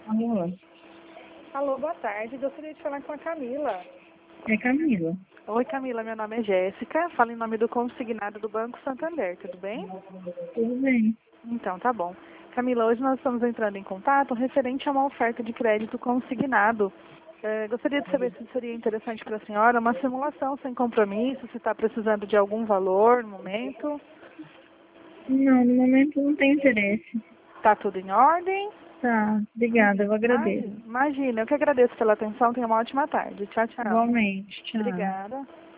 Alô, Alô, boa tarde. Gostaria de falar com a Camila. é Camila. Oi, Camila. Meu nome é Jéssica. Falo em nome do consignado do Banco Santander. Tudo bem? Tudo bem? Então, tá bom. Camila, hoje nós estamos entrando em contato referente a uma oferta de crédito consignado. Gostaria de saber se seria interessante para a senhora uma simulação sem compromisso, se está precisando de algum valor no momento. Não, no momento não tem interesse. Está tudo em ordem? Tá, obrigada, eu agradeço. Imagina, eu que agradeço pela atenção. Tenha uma ótima tarde. Tchau, tchau. Igualmente, tchau. Obrigada.